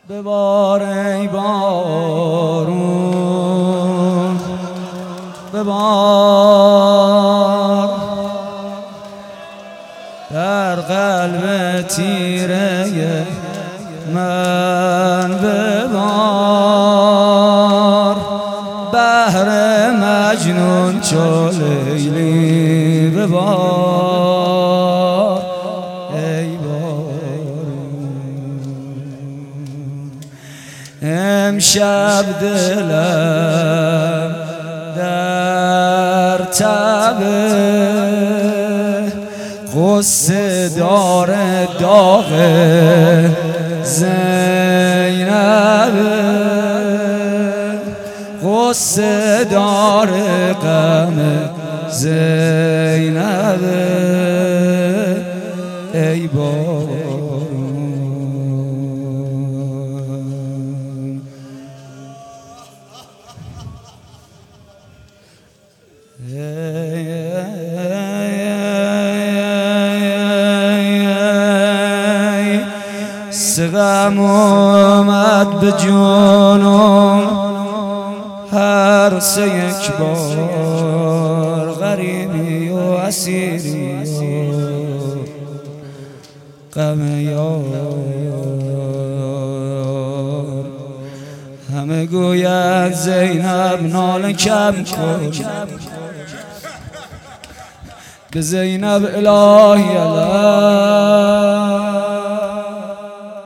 ببار ای بارون ببار در قلب تیره من ببار بحر مجنون چو لیلی ببار ای امشب دلم در تب غصه داره داغ زینب غصه داره غم زینب ای بارون غم اومد به جانم هر سه یک بار غریبی و اسیری و غم یار همه گوید زینب ناله کم کن به زینب الهی علم